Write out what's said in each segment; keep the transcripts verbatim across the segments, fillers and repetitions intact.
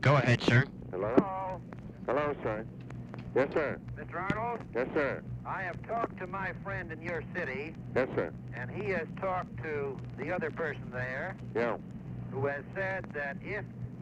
Go ahead, sir. Hello? Hello, Hello, sir. Yes, sir. Mister Arnold. Yes, sir. I have talked to my friend in your city, Yes, sir. and he has talked to the other person there, Yeah. who has said that if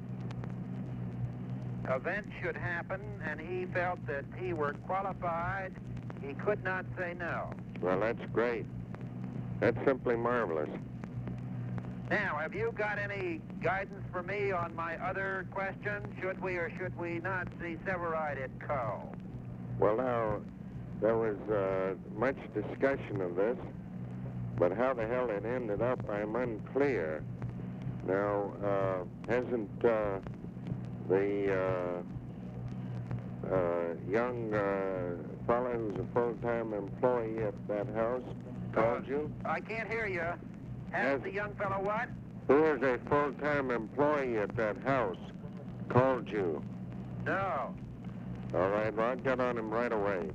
events should happen and he felt that he were qualified, he could not say no. Well, that's great. That's simply marvelous. Now, have you got any guidance for me on my other question? Should we or should we not see Severide at Co? Well, now, there was uh, much discussion of this, but how the hell it ended up, I'm unclear. Now, uh, hasn't uh, the uh, uh, young uh, fellow who's a full-time employee at that house called you? I can't hear you. Has Yes. the young fellow what? Who is a full-time employee at that house called you? No. All right, well, I'll get on him right away.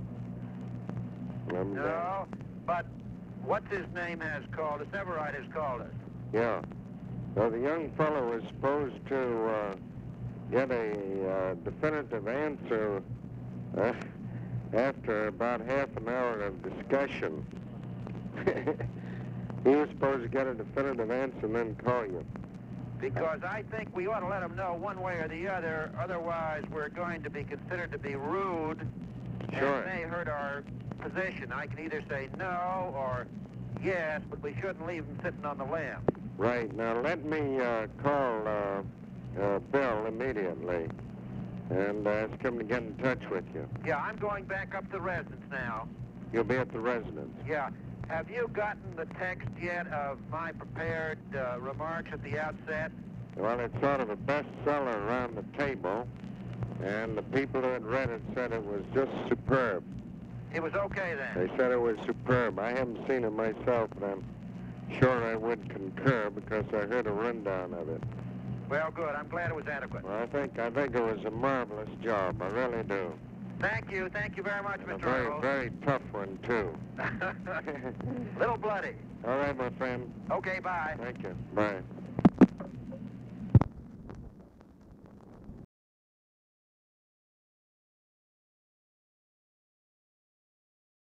I'm done. No. But what's his name has called us? Severide has called us. Yeah. Well, the young fellow was supposed to uh, get a uh, definitive answer uh, after about half an hour of discussion. He was supposed to get a definitive answer and then call you. Because I think we ought to let him know one way or the other. Otherwise, we're going to be considered to be rude. Sure. And it may hurt our position. I can either say no or yes, but we shouldn't leave him sitting on the limb. Right. Now, let me uh, call uh, uh, Bill immediately and ask him to get in touch with you. Yeah, I'm going back up to the residence now. You'll be at the residence. Yeah. Have you gotten the text yet of my prepared uh, remarks at the outset? Well, it's sort of a bestseller around the table, and the people who had read it said it was just superb. It was okay then? They said it was superb. I haven't seen it myself, but I'm sure I would concur because I heard a rundown of it. Well, good. I'm glad it was adequate. Well, I think I think it was a marvelous job. I really do. Thank you. Thank you very much, And a Mister very, Arnold. very tough one, too. Little bloody. All right, my friend. Okay, bye. Thank you. Bye.